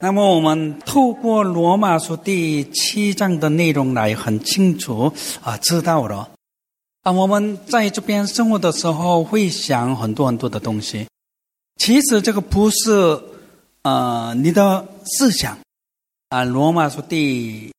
那么我们透过罗马书第7章的内容来很清楚知道了我们在这边生活的时候会想很多很多的东西，其实这个不是你的思想罗马书第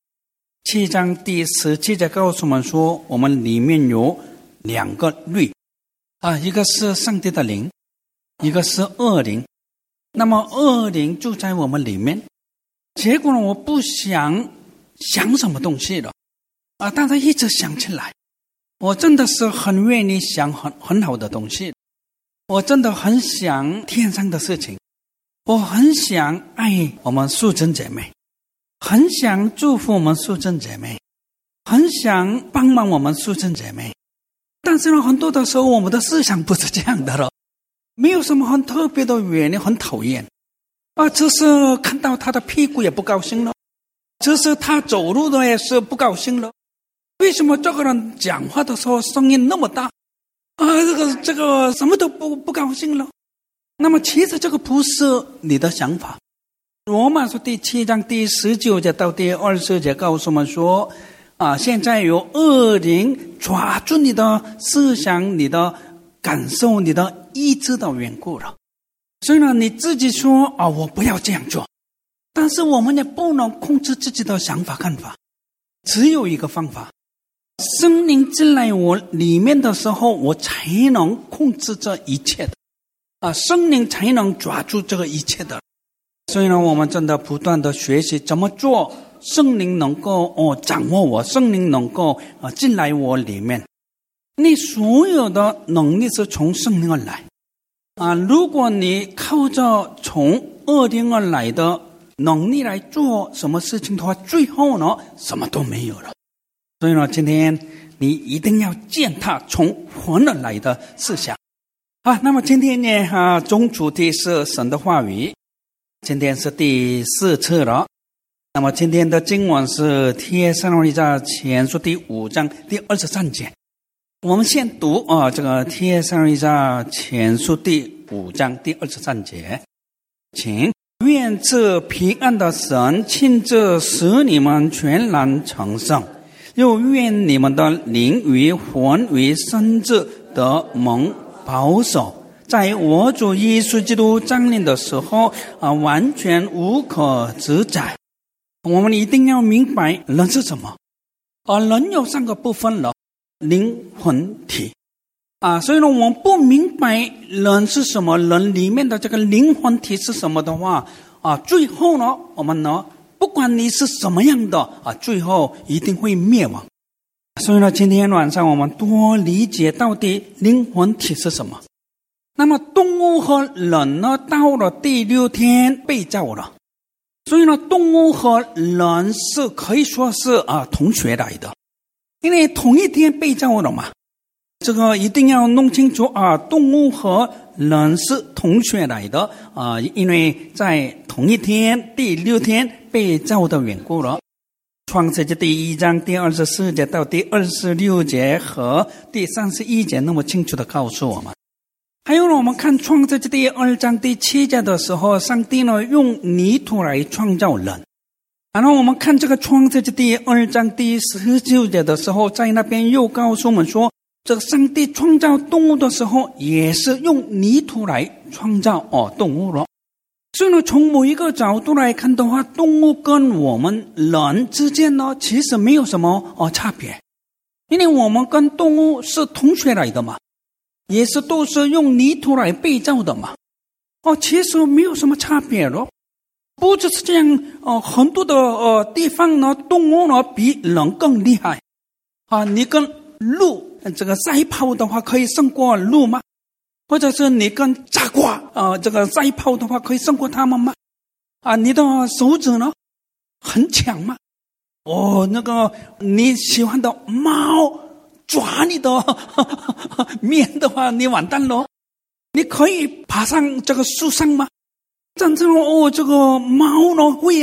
7章第17节告诉我们说，我们里面有2个律一个是上帝的灵，一个是恶灵。那么恶灵就在我们里面，结果呢，我不想什么东西了但是一直想起来，我真的是很愿意想很好的东西，我真的很想天上的事情，我很想爱我们素贞姐妹，很想祝福我们素贞姐妹，很想帮忙我们素贞姐妹。但是呢，很多的时候我们的思想不是这样的了，没有什么很特别的原因，很讨厌只是看到他的屁股也不高兴了，只是他走路的也是不高兴了。为什么这个人讲话的时候声音那么大这个什么都不高兴了？那么其实这个不是你的想法。罗马书第7章第19节到第20节告诉我们说现在有恶灵抓住你的思想、你的感受、你的意志的缘故了。所以呢，你自己说我不要这样做，但是我们也不能控制自己的想法看法，只有一个方法，圣灵进来我里面的时候，我才能控制这一切的圣灵才能抓住这个一切的。所以呢，我们真的不断的学习怎么做，圣灵能够掌握我，圣灵能够进来我里面。你所有的能力是从圣灵而来如果你靠着从恶灵而来的能力来做什么事情的话，最后呢什么都没有了。所以呢，今天你一定要践踏从魂而来的思想那么今天呢总主题是神的话语，今天是第4次了。那么今天的经文是帖撒罗尼迦前书第5章第23节。我们先读这个帖撒罗尼迦前书第5章第23节，请愿这平安的神亲自使你们全然成圣，又愿你们的灵与魂与身子得蒙保守，在我主耶稣基督降临的时候完全无可指摘。我们一定要明白人是什么人有3个部分了，灵魂体所以呢，我们不明白人是什么，人里面的这个灵魂体是什么的话最后呢，我们呢不管你是什么样的最后一定会灭亡。所以呢，今天晚上我们多理解到底灵魂体是什么。那么动物和人呢，到了第6天被造了，所以呢，动物和人是可以说是同学来的，因为同一天被造了嘛。这个一定要弄清楚动物和人是同学来的因为在同一天第6天被造的缘故了。创世纪第1章第24节到第26节和第31节那么清楚的告诉我们。还有呢，我们看创世纪第2章第7节的时候，上帝呢用泥土来创造人。然后我们看这个创世纪第2章第19节的时候，在那边又告诉我们说，这个上帝创造动物的时候也是用泥土来创造动物了。所以呢，从某一个角度来看的话，动物跟我们人之间呢其实没有什么差别，因为我们跟动物是同学来的嘛，也是都是用泥土来被造的嘛其实没有什么差别了。不只是这样很多的地方呢，动物呢比人更厉害你跟鹿这个赛跑的话可以胜过鹿吗？或者是你跟炸瓜这个赛跑的话可以胜过他们吗？你的手指呢很强吗？那个你喜欢的猫抓你的面的话，你完蛋了。你可以爬上这个树上吗？真正这个猫呢会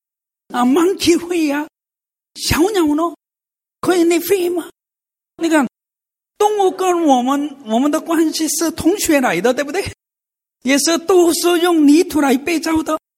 monkey 会小鸟呢可以你飞吗？你看动物跟我们的关系是同学来的，对不对？也是都是用泥土来被造的。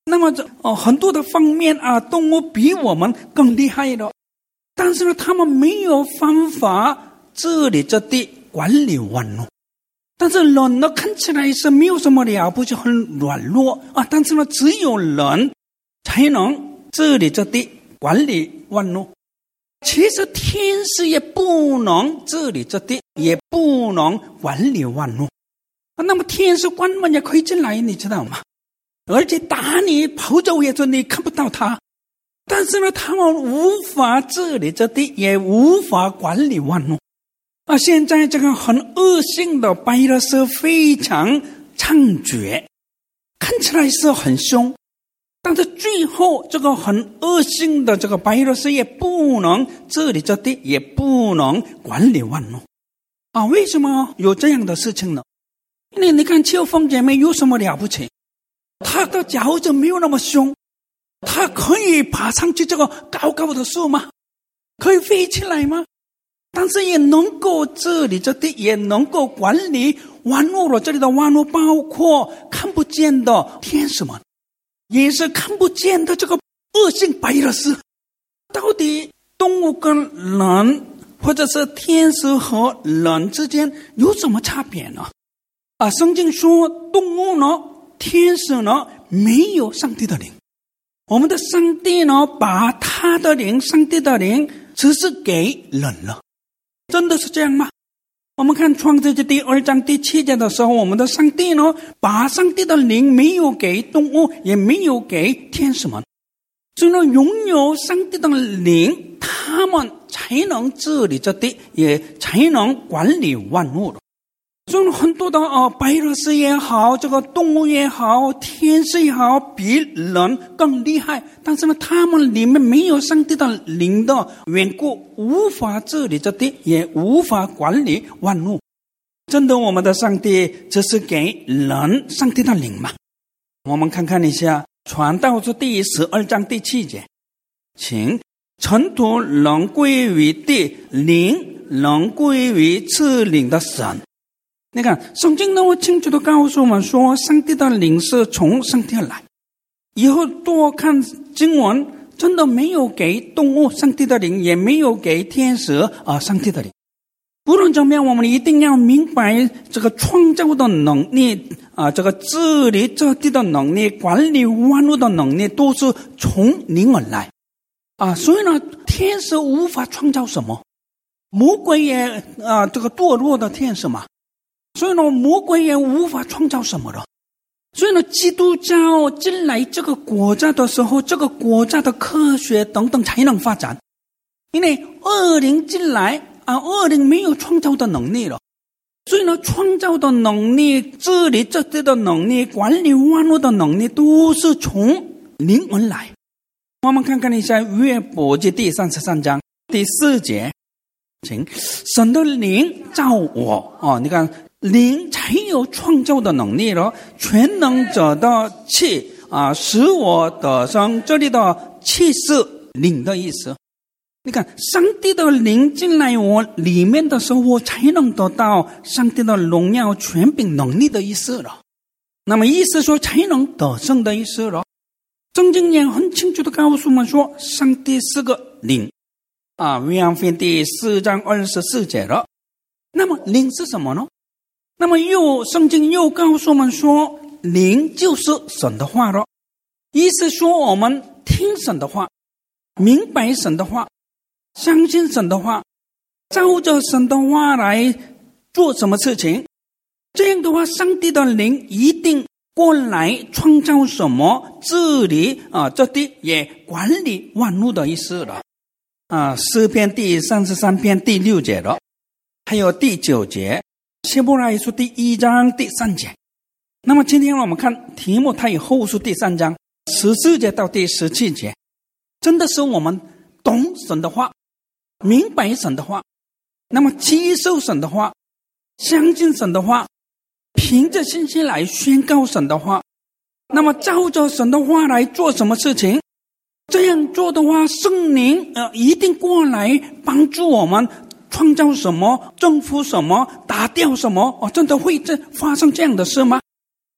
那么很多的方面啊，动物比我们更厉害了，但是呢，他们没有方法治理这地，管理万物。但是人呢，看起来是没有什么了不起，很软弱啊，但是呢，只有人才能治理这地，管理万物。其实天使也不能治理这地，也不能管理万物。那么天使关门也可以进来，你知道吗？而且打你跑走也是你看不到他。但是呢，他们无法治理这地，也无法管理万物。现在这个很恶性的白热斯非常猖獗，看起来是很凶，但是最后这个很恶性的这个白热斯也不能治理这地，也不能管理万物。为什么有这样的事情呢？因为你看秋风姐妹有什么了不起？她的脚就没有那么凶，她可以爬上去这个高高的树吗？可以飞起来吗？但是也能够治理这地，也能够管理万物了。这里的万物包括看不见的天使们，也是看不见的这个恶性白热斯。到底动物跟人，或者是天使和人之间有什么差别呢？圣经说动物呢，天使呢，没有上帝的灵。我们的上帝呢，把他的灵，上帝的灵只是给人了。真的是这样吗？我们看创世纪第2章第7节的时候，我们的上帝呢，把上帝的灵没有给动物，也没有给天使们，所以呢，拥有上帝的灵，他们才能治理这地，也才能管理万物的。所以很多的白热斯也好，这个动物也好，天使也好，比人更厉害，但是呢，他们里面没有上帝的灵的缘故，无法治理这地，也无法管理万物。真的，我们的上帝只是给人上帝的灵吗？我们看看一下传道书第12章第7节，请尘土仍归于地，灵仍归于赐灵的神。你看圣经那么清楚地告诉我们说，上帝的灵是从上帝来。以后多看经文，真的没有给动物上帝的灵，也没有给天使上帝的灵。无论怎么样，我们一定要明白这个创造的能力这个治理这地的能力，管理万物的能力，都是从灵而来所以呢，天使无法创造什么，魔鬼也这个堕落的天使嘛，所以呢，魔鬼也无法创造什么的。所以呢，基督教进来这个国家的时候，这个国家的科学等等才能发展。因为恶灵进来恶灵没有创造的能力了，所以呢，创造的能力、治理这地的能力、管理万物的能力，都是从灵而来。我们看看一下约伯记第33章第4节，请神的灵造我你看灵才有创造的能力了，全能者的气使我得生。这里的气是灵的意思。你看上帝的灵进来我里面的时候，我才能得到上帝的荣耀、权柄、能力的意思了。那么意思说才能得胜的意思了。圣经也很清楚地告诉我们说，上帝是个灵约翰福音第4章24节了。那么灵是什么呢？那么圣经又告诉我们说，灵就是神的话了。意思说我们听神的话，明白神的话，相信神的话，照着神的话来做什么事情，这样的话，上帝的灵一定过来创造什么，治理这地，也管理万物的意思了。诗篇第33篇第6节了，还有第9节，希伯来书第1章第3节。那么今天我们看提摩太后书第3章14节到第17节，真的是我们懂神的话，明白神的话，那么接受神的话，相信神的话，凭着信心来宣告神的话，那么照着神的话来做什么事情，这样做的话，圣灵一定过来帮助我们创造什么，征服什么，打掉什么真的会发生这样的事吗？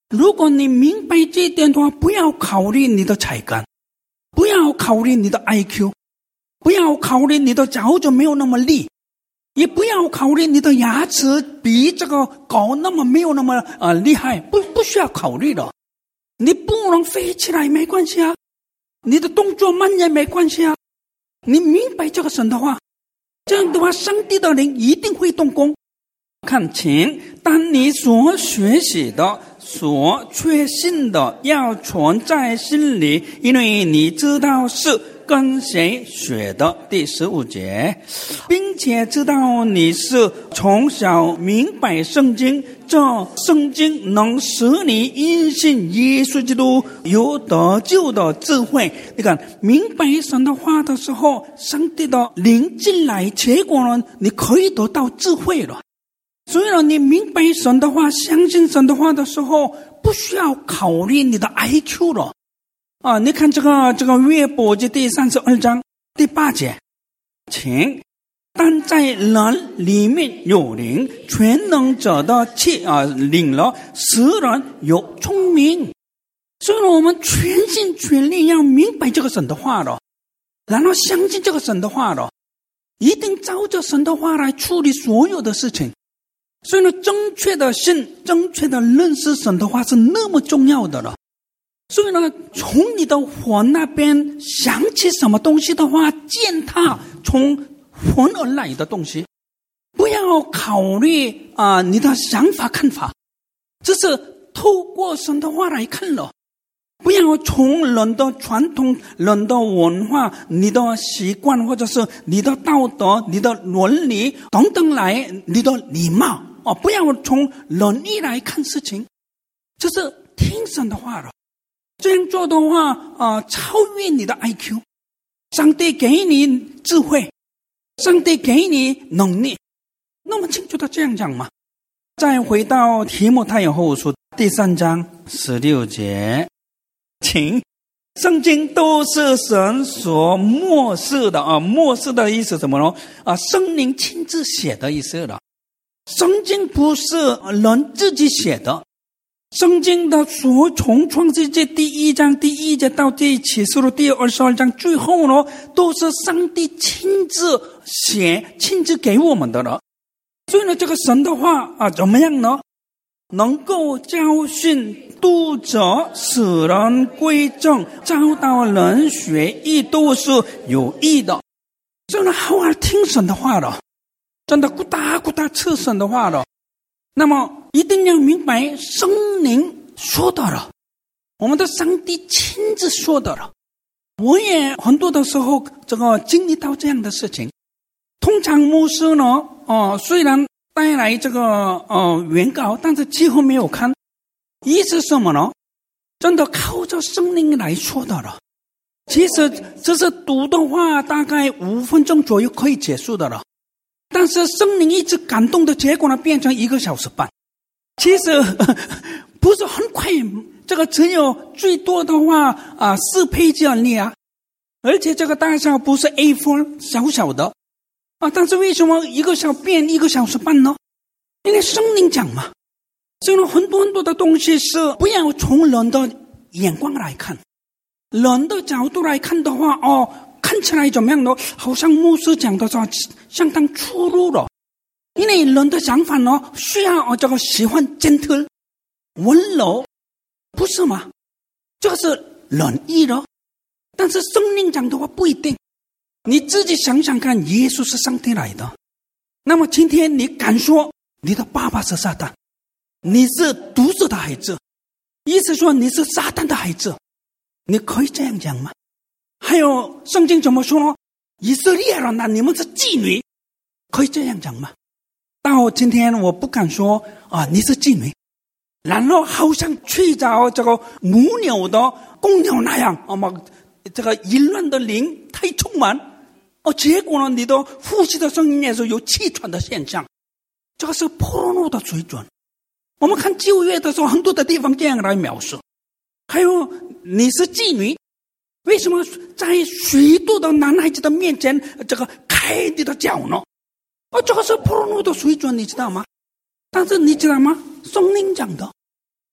如果你明白这一点的话，不要考虑你的才干，不要考虑你的 IQ， 不要考虑你的脚就没有那么利，也不要考虑你的牙齿比这个狗那么没有那么厉害，不需要考虑的。你不能飞起来没关系啊，你的动作慢也没关系啊。你明白这个神的话，这样的话上帝的灵一定会动工。看请，当你所学习的所确信的要存在心里，因为你知道是跟谁学的。第15节，并且知道你是从小明白圣经，这圣经能使你因信耶稣基督有得救的智慧。你看，明白神的话的时候，上帝的灵进来，结果呢，你可以得到智慧了。所以呢，你明白神的话，相信神的话的时候，不需要考虑你的 IQ 了。你看这个约伯记第32章第8节，请但在人里面有灵，全能者的领了，使人有聪明。所以我们全心全力要明白这个神的话了，然后相信这个神的话了，一定照着神的话来处理所有的事情。所以呢，正确的信，正确的认识神的话是那么重要的了。所以呢，从你的魂那边想起什么东西的话，践踏从魂而来的东西，不要考虑你的想法看法，这是透过神的话来看了。不要从人的传统、人的文化、你的习惯，或者是你的道德、你的伦理等等来，你的礼貌不要从人意来看事情，就是听神的话了。这样做的话超越你的 IQ， 上帝给你智慧，上帝给你能力，那么清楚的这样讲嘛。再回到提摩太后书第3章16节，请，圣经都是神所默示的默示的意思什么呢？圣灵亲自写的意思了。圣经不是人自己写的，圣经的从创世纪第1章第1节到第启示录第22章最后呢，都是上帝亲自写，亲自给我们的了。所以呢，这个神的话怎么样呢？能够教训、督责、使人归正、教导人学义，都是有益的。所以呢，好好听神的话了，真的咕哒咕哒吃神的话了。那么一定要明白圣灵说的了，我们的上帝亲自说的了。我也很多的时候经历到这样的事情。通常牧师呢虽然带来这个原稿，但是几乎没有看。意思是什么呢？真的靠着圣灵来说的了。其实这是读的话大概5分钟左右可以结束的了，但是圣灵一直感动的结果呢，变成1个小时半。其实不是很快，这个只有最多的话4page而已而且这个大小不是 A4 小小的但是为什么1个小时半呢？因为圣灵讲嘛。所以很多的东西是不要从人的眼光来看，人的角度来看的话看起来怎么样呢？好像牧师讲的说相当粗鲁了。因为人的想法呢，需要这个喜欢 gentle 温柔，不是吗？这个是仁义了。但是圣灵讲的话不一定。你自己想想看，耶稣是上帝来的，那么今天你敢说你的爸爸是撒旦，你是毒蛇的孩子，意思说你是撒旦的孩子，你可以这样讲吗？还有圣经怎么说呢？以色列人你们是妓女，可以这样讲吗？到今天我不敢说你是妓女，然后好像去找这个母牛的公牛那样这个淫乱的灵太充满结果呢，你的呼吸的声音也是有气喘的现象，这个是破落的水准。我们看旧约的时候，很多的地方这样来描述。还有你是妓女，为什么在许多的男孩子的面前这个开你的脚呢？这个是破落的水准，你知道吗？但是你知道吗？圣灵讲的，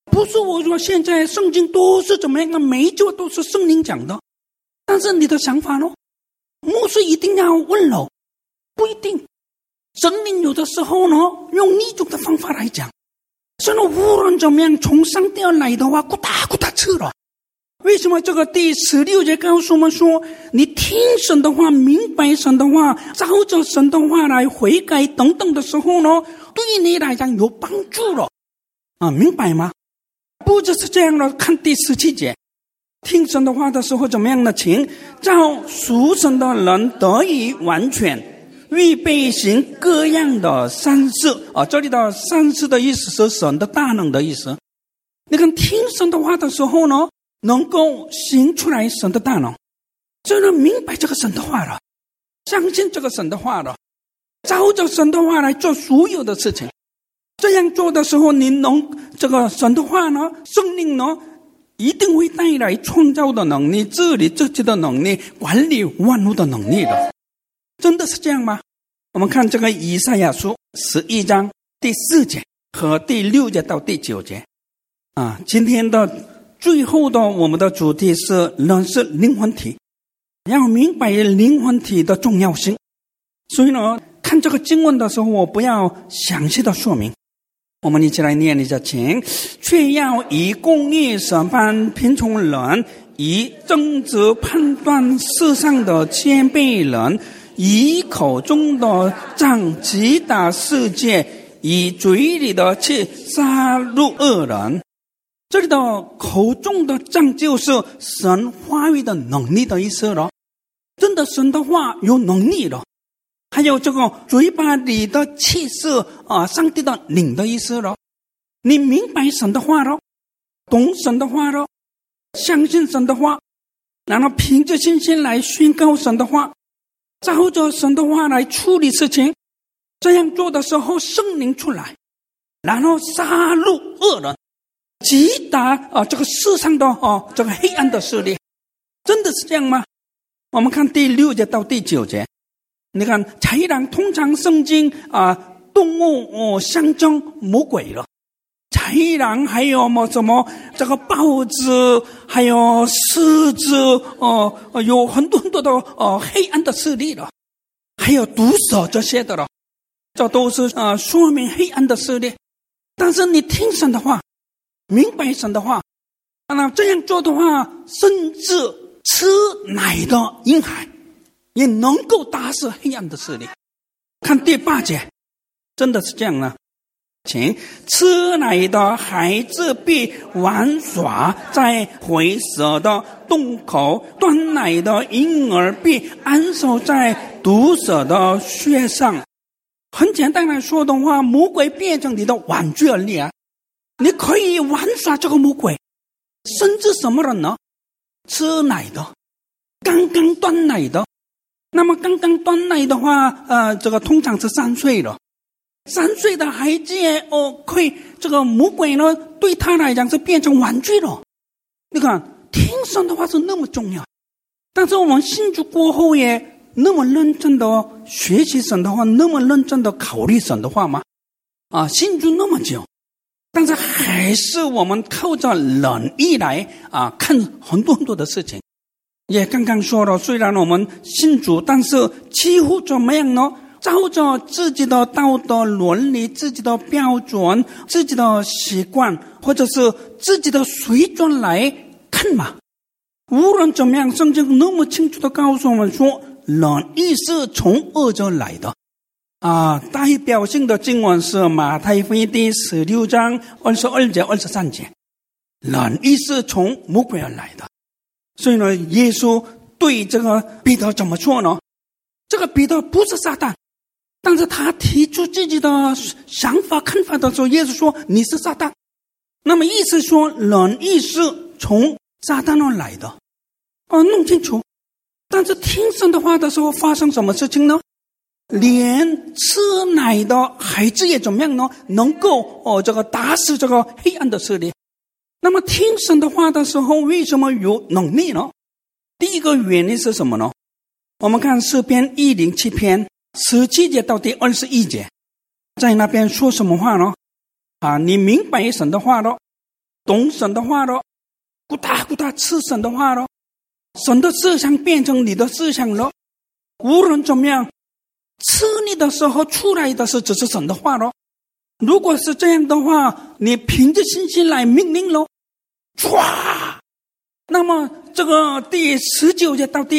不是我说现在圣经都是怎么样的，每一句都是圣灵讲的，但是你的想法呢？牧师一定要温柔，不一定。圣灵有的时候呢，用逆种的方法来讲，所以无论怎么样，从上帝而来的话，咕哒咕哒吃了。为什么这个第16节告诉我们说，你听神的话，明白神的话，照着神的话来悔改等等的时候呢，对你来讲有帮助了啊，明白吗？不只是这样的，看第17节，听神的话的时候怎么样的情，叫属神的人得以完全，预备行各样的善事啊。这里的善事的意思是神的大能的意思。你看听神的话的时候呢，能够行出来神的大能，就能明白这个神的话了，相信这个神的话了，照着神的话来做所有的事情。这样做的时候，你能这个神的话呢，圣灵呢，一定会带来创造的能力、治理自己的能力、管理万物的能力的。真的是这样吗？我们看这个以赛亚书11章第4节和第6节到第9节啊。今天的最后的我们的主题是认识灵魂体，要明白灵魂体的重要性。所以呢，看这个经文的时候，我不要详细的说明。我们一起来念一下，请却要以公义审判贫穷人，以正直判断世上的谦卑人，以口中的杖击打世界，以嘴里的气杀戮恶人。这里的口中的杖就是神话语的能力的意思了，真的神的话有能力了。还有这个嘴巴里的气是上帝的灵的意思了。你明白神的话了，懂神的话了，相信神的话，然后凭着信心来宣告神的话，照着神的话来处理事情。这样做的时候，圣灵出来，然后杀戮恶人，击打这个世上的这个黑暗的势力。真的是这样吗？我们看第6节到第9节。你看豺狼，通常圣经动物象征魔鬼了。豺狼还有什么这个豹子，还有狮子，有很多很多的黑暗的势力了，还有毒蛇这些的了，这都是说明黑暗的势力。但是你听神的话，明白神的话，那这样做的话，甚至吃奶的婴孩也能够打死黑暗的势力。看第8节，真的是这样呢。请吃奶的孩子必玩耍在回蛇的洞口，断奶的婴儿必安守在毒蛇的穴上。很简单来说的话，魔鬼变成你的玩具而已啊！你可以玩耍这个魔鬼，甚至什么人呢？吃奶的，刚刚断奶的。那么刚刚断奶的话，这个通常是3岁了。3岁的孩子可以，这个魔鬼呢，对他来讲是变成玩具了。你看，听神的话是那么重要，但是我们信主过后也那么认真的学习神的话，那么认真的考虑神的话吗？信主那么久，但是还是我们靠着忍意来看很多很多的事情。也刚刚说了，虽然我们信主，但是几乎怎么样呢？照着自己的道德伦理、自己的标准、自己的习惯，或者是自己的水准来看嘛。无论怎么样，圣经那么清楚的告诉我们说，忍意是从恶者来的。代表性的经文是马太福音第16章22节、23节。忍意是从魔鬼而来的。所以呢，耶稣对这个彼得怎么说呢？这个彼得不是撒旦，但是他提出自己的想法看法的时候，耶稣说你是撒旦。那么意思说忍意是从撒旦而来的。弄清楚。但是听神的话的时候发生什么事情呢？连吃奶的孩子也怎么样呢？能够这个打死这个黑暗的势力。那么听神的话的时候，为什么有能力呢？第一个原因是什么呢？我们看诗篇107篇17节到第21节，在那边说什么话呢？你明白神的话了， 懂神的话了，咕哒咕哒吃神的话了，神的思想变成你的思想了。无论怎么样，吃你的时候出来的是只是神的话了。如果是这样的话，你凭着信心来命令了，唰！那么这个第19节到第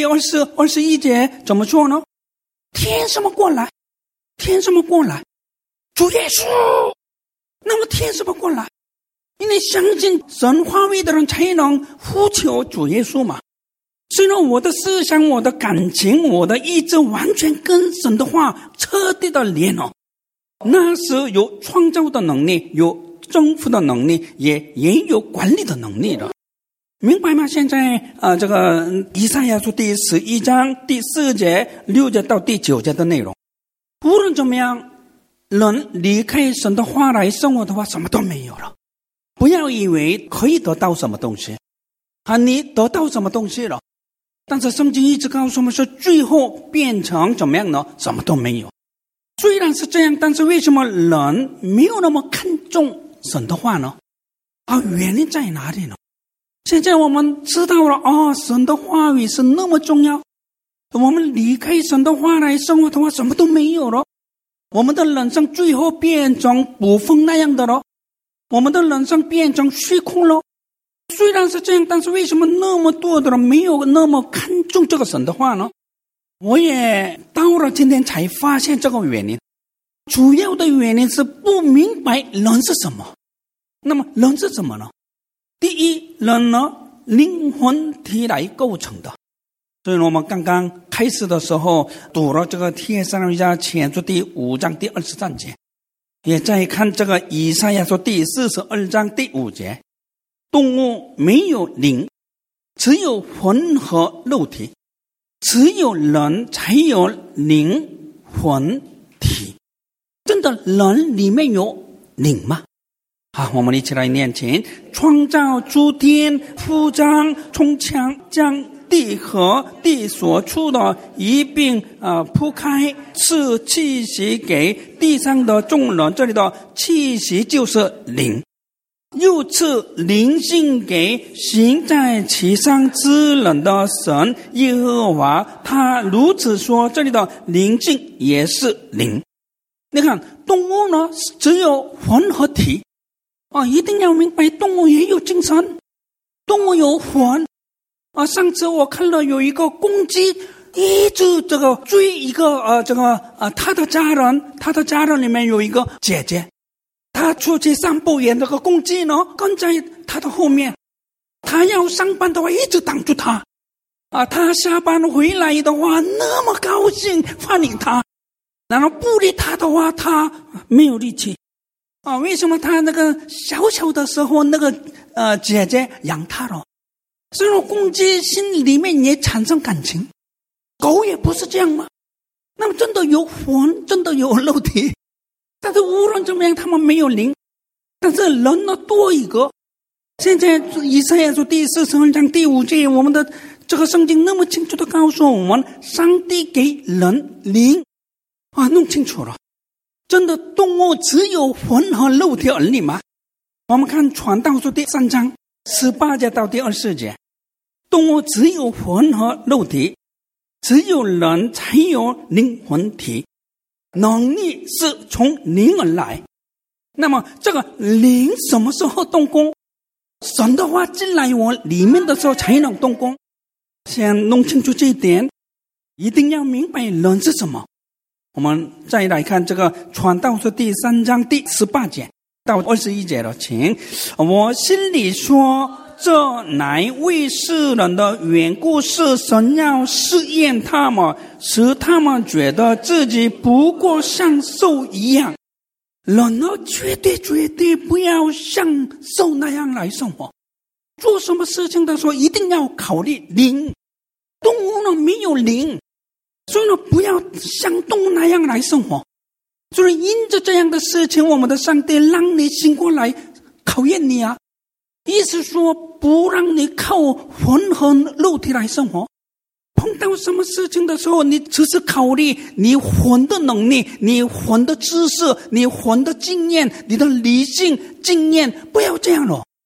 21节怎么说呢？天什么过来？天什么过来？主耶稣！那么天什么过来？因为相信神话语的人才能呼求主耶稣嘛。虽然我的思想、我的感情、我的意志完全跟神的话彻底的连了，那是有创造的能力，有征服的能力，也有管理的能力的。明白吗？现在这个以赛亚书第11章第4节、6节到第9节的内容，无论怎么样，人离开神的话来生活的话，什么都没有了。不要以为可以得到什么东西你得到什么东西了，但是圣经一直告诉我们说，最后变成怎么样呢？什么都没有。虽然是这样，但是为什么人没有那么看重神的话呢？原因在哪里呢？现在我们知道了神的话语是那么重要。我们离开神的话来生活的话，什么都没有了。我们的人生最后变成捕风那样的了，我们的人生变成虚空了。虽然是这样，但是为什么那么多的人没有那么看重这个神的话呢？我也到了今天才发现这个原因。主要的原因是不明白人是什么。那么人是什么呢？第一，人呢，灵魂体来构成的。所以我们刚刚开始的时候读了这个帖撒罗尼迦前书第5章第23节，也再看这个以赛亚书第42章第5节，动物没有灵，只有魂和肉体，只有人才有灵魂体。真的人里面有灵吗？我们一起来念经。创造诸天，铺张从墙将地和地所处的一并铺开，赐气息给地上的众人。这里的气息就是灵，又赐灵性给行在其上之人的神耶和华。他如此说，这里的灵性也是灵。你看动物呢，只有魂和体一定要明白，动物也有精神，动物有魂上次我看了有一个公鸡一直这个追一个他的家人里面有一个姐姐，他出去散步，这个公鸡呢跟在他的后面，他要上班的话一直挡住他他下班回来的话那么高兴欢迎他，然后不理他的话他没有力气为什么他那个小小的时候那个姐姐养他了？所以公鸡心里面也产生感情，狗也不是这样吗？那么真的有魂，真的有肉体，但是无论怎么样他们没有灵。但是人呢多一个。现在以赛亚书第42章第5节，我们的这个圣经那么清楚的告诉我们，上帝给人灵弄清楚了。真的动物只有魂和肉体而已吗？我们看传道书第3章18节到第24节，动物只有魂和肉体，只有人才有灵魂体，能力是从灵而来。那么这个灵什么时候动工？神的话进来我里面的时候才能动工。先弄清楚这一点，一定要明白人是什么。我们再来看这个传道书第3章第18节到21节了，请。我心里说，这乃为世人的缘故，是神要试验他们，使他们觉得自己不过像兽一样。人呢，绝对不要像兽那样来生活。做什么事情的时候一定要考虑灵。动物呢没有灵，所以呢不要像动物那样来生活。所以因着这样的事情，我们的上帝让你醒过来考验你意思说不让你靠魂和肉体来生活。碰到什么事情的时候，你只是考虑你魂的能力，你魂的知识，你魂的经验，你的理性经验，不要这样了。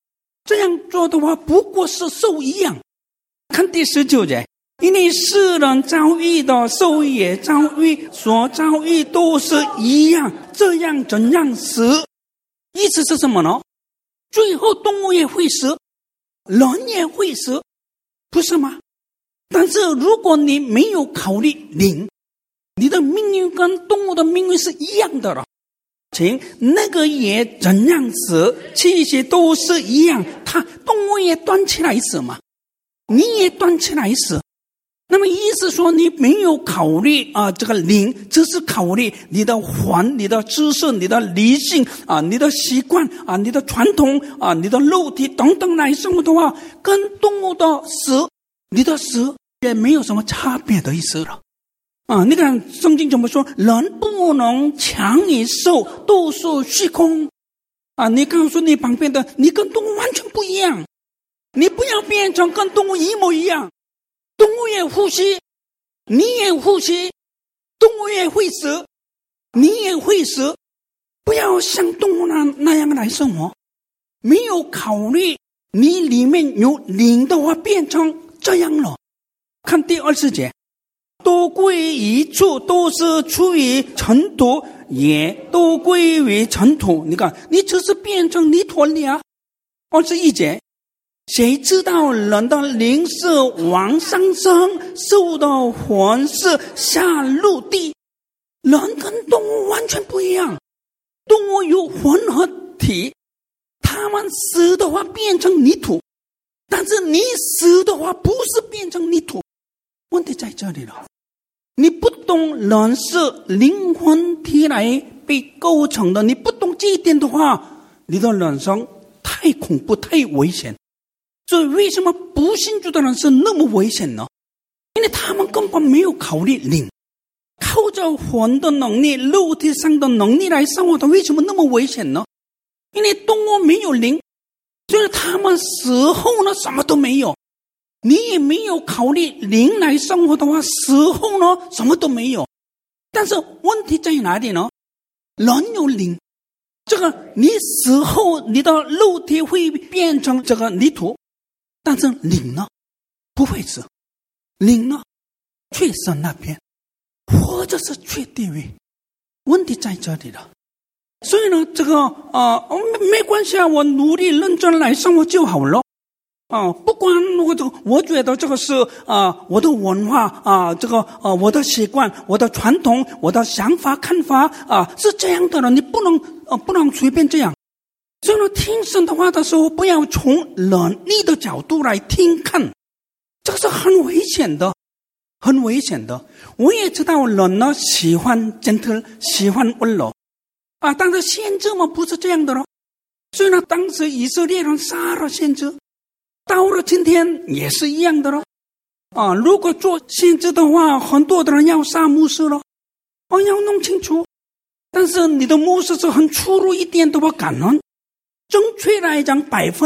这样做的话不过是受一样。看第19节，因为世人遭遇的受也遭遇，所遭遇都是一样，这样怎样死？意思是什么呢？最后动物也会死，人也会死，不是吗？但是如果你没有考虑灵，你的命运跟动物的命运是一样的了。请那个也怎样死，气息都是一样，动物也端起来死嘛，你也端起来死。那么意思说你没有考虑这个灵，只是考虑你的魂、你的知识、你的理性你的习惯你的传统你的肉体等等来生活的话，跟动物的死，你的死也没有什么差别的意思了。你看圣经怎么说？人不能强于兽，都是虚空。你告诉你旁边的，你跟动物完全不一样，你不要变成跟动物一模一样。动物也呼吸，你也呼吸，动物也会死，你也会死。不要像动物那样来生活，没有考虑你里面有灵的话，变成这样了。看第20节，都归一处，都是出于尘土，也都归于尘土。你看，你只是变成泥土里啊。21节，谁知道人的灵是往上升，兽的魂是下入地。人跟动物完全不一样，动物有魂和体，他们死的话变成泥土，但是你死的话不是变成泥土。问题在这里了，你不懂人是灵魂体来被构成的，你不懂这一点的话，你的人生太恐怖太危险。所以为什么不信主的人是那么危险呢？因为他们根本没有考虑灵，靠着魂的能力、肉体上的能力来生活的，为什么那么危险呢？因为动物没有灵，所以他们死后呢什么都没有。你也没有考虑灵来生活的话，死后呢什么都没有。但是问题在哪里呢？人有灵，这个你死后你的肉体会变成这个泥土，但是灵呢不会死，灵呢去神那边，或者是去地狱。问题在这里了。所以呢这个没关系啊，我努力认真来生活就好了。不管我觉得这个是我的文化这个我的习惯、我的传统、我的想法看法是这样的了，你不能随便这样。所以呢听神的话的时候，不要从人力的角度来听看，这个是很危险的，很危险的。我也知道人呢喜欢 gentle， 喜欢温柔但是先知嘛不是这样的咯。所以呢当时以色列人杀了先知，到了今天也是一样的咯。如果做先知的话，很多的人要杀牧师了要弄清楚。但是你的牧师是很粗鲁一点的话，感恩。正确来讲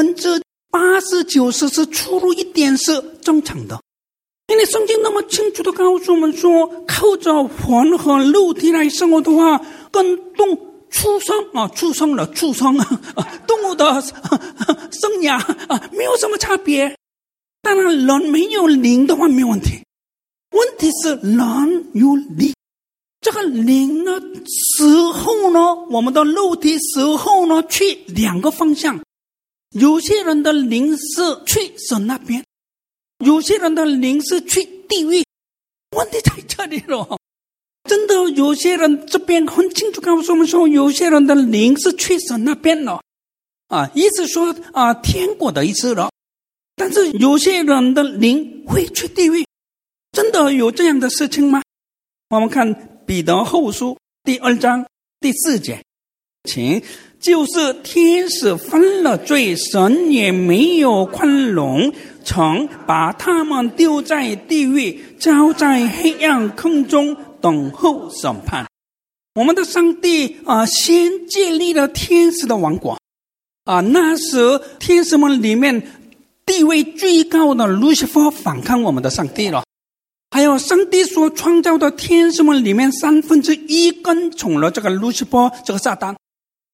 ，80%、90%是粗鲁一点是正常的。因为圣经那么清楚的告诉我们说，靠着魂和肉体来生活的话，跟畜生动物的生涯没有什么差别。当然人没有灵的话没有问题，问题是人有灵，这个灵呢死后呢，我们的肉体死后呢去两个方向。有些人的灵是去神那边，有些人的灵是去地狱。问题在这里了。真的有些人这边很清楚告诉我们说，有些人的灵是去神那边了意思说天国的意思了。但是有些人的灵会去地狱，真的有这样的事情吗？我们看彼得后书第2章第4节，请就是天使犯了罪，神也没有宽容，曾把他们丢在地狱，交在黑暗坑中等候审判。我们的上帝先建立了天使的王国那时天使们里面地位最高的路西弗反抗我们的上帝了，还有上帝所创造的天使们里面1/3跟从了这个路西弗，这个撒旦。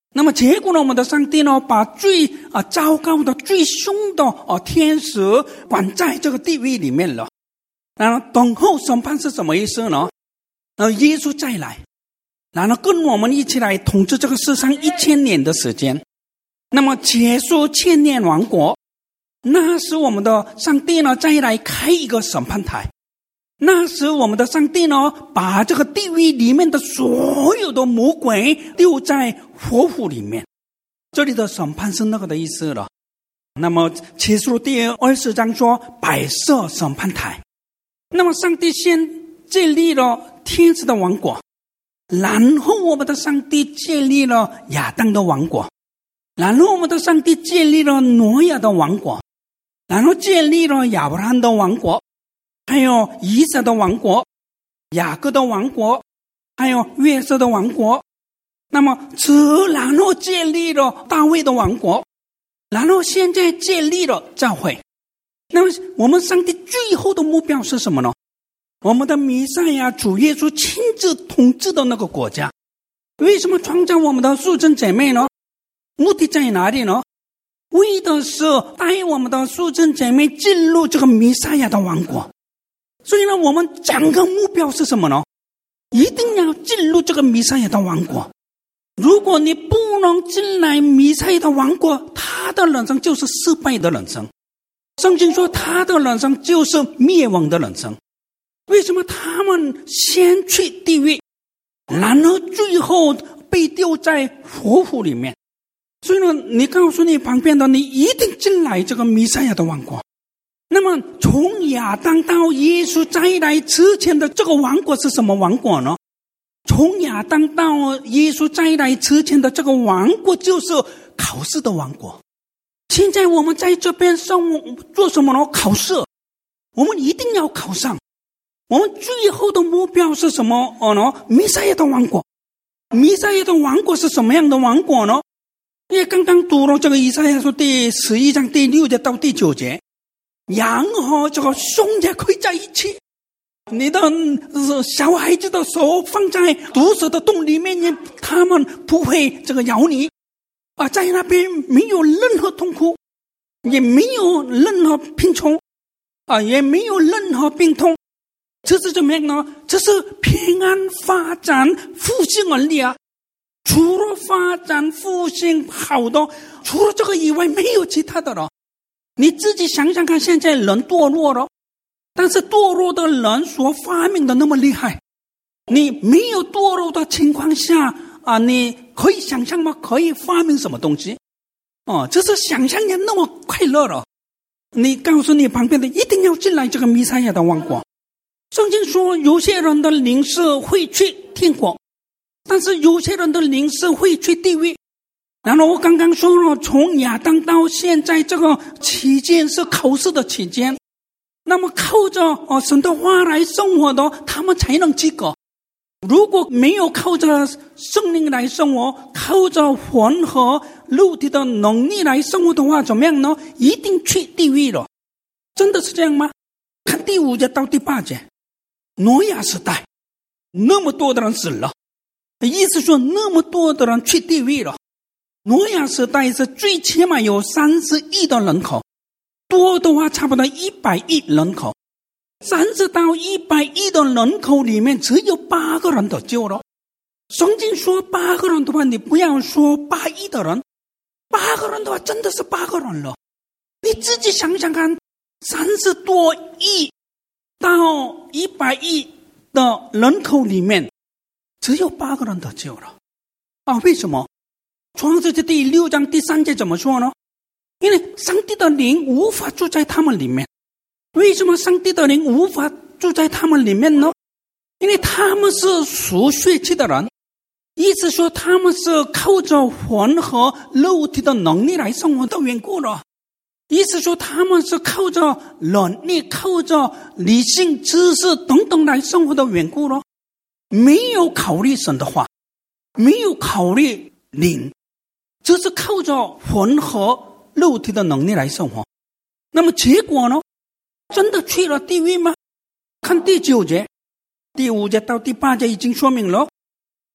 那么结果呢，我们的上帝呢，把最糟糕的、最凶的天使关在这个地狱里面了。然后等候审判是什么意思呢？耶稣再来，然后跟我们一起来统治这个世上1000年的时间，那么结束千年王国。那时我们的上帝呢，再来开一个审判台。那时我们的上帝呢，把这个地狱里面的所有的魔鬼丢在火湖里面。这里的审判是那个的意思了。那么启示录第20章说摆设审判台。那么上帝先建立了天使的王国，然后我们的上帝建立了亚当的王国，然后我们的上帝建立了挪亚的王国，然后建立了亚伯拉罕的王国，还有以撒的王国，雅各的王国，还有约瑟的王国。那么然后建立了大卫的王国，然后现在建立了教会。那么我们上帝最后的目标是什么呢？我们的弥赛亚主耶稣亲自统治的那个国家。为什么创造我们的弟兄姐妹呢？目的在哪里呢？为的是带我们的弟兄姐妹进入这个弥赛亚的王国。所以呢，我们整个目标是什么呢？一定要进入这个弥赛亚的王国。如果你不能进来弥赛亚的王国，他的人生就是失败的人生。圣经说他的人生就是灭亡的人生。为什么他们先去地狱，然后最后被丢在火湖里面？所以呢，你告诉你旁边的，你一定进来这个弥赛亚的王国。那么从亚当到耶稣再来之前的这个王国是什么王国呢？从亚当到耶稣再来之前的这个王国就是考试的王国。现在我们在这边生活做什么呢？考试。我们一定要考上。我们最后的目标是什么呢？弥赛亚的王国。弥赛亚的王国是什么样的王国呢？因为刚刚读了这个以赛亚书第11章第6节到第9节，羊和这个熊也可以在一起。你的小孩子的手放在毒蛇的洞里面，他们不会这个咬你。在那边没有任何痛苦，也没有任何贫穷，也没有任何病痛。这是怎么样呢？这是平安发展复兴而已啊！除了发展复兴好的，除了这个以外没有其他的了。你自己想想看，现在人堕落了，但是堕落的人所发明的那么厉害，你没有堕落的情况下你可以想象吗？可以发明什么东西？这是想象也那么快乐了。你告诉你旁边的，一定要进来这个弥赛亚的王国。圣经说有些人的灵是会去天国，但是有些人的灵是会去地狱。然后我刚刚说了，从亚当到现在这个期间是考试的期间，那么靠着神的话来生活的，他们才能及格。如果没有靠着圣灵来生活，靠着魂和肉体的能力来生活的话，怎么样呢？一定去地狱了。真的是这样吗？看第5节到第8节，挪亚时代那么多的人死了，意思说那么多的人去地狱了。挪亚时代是最起码有30亿的人口，多的话差不多100亿人口。30到100亿的人口里面只有8个人得救了。圣经说8个人的话，你不要说8亿的人，8个人的话真的是8个人了。你自己想想看，30多亿到100亿的人口里面只有8个人得救了。为什么？创世记第6章第3节怎么说呢？因为上帝的灵无法住在他们里面。为什么上帝的灵无法住在他们里面呢？因为他们是属血气的人，意思说他们是靠着魂和肉体的能力来生活的缘故了。意思说他们是靠着能力、靠着理性、知识等等来生活的缘故了，没有考虑神的话，没有考虑灵，只是靠着魂和肉体的能力来生活。那么结果呢？真的去了地狱吗？看第9节，第5节到第8节已经说明了，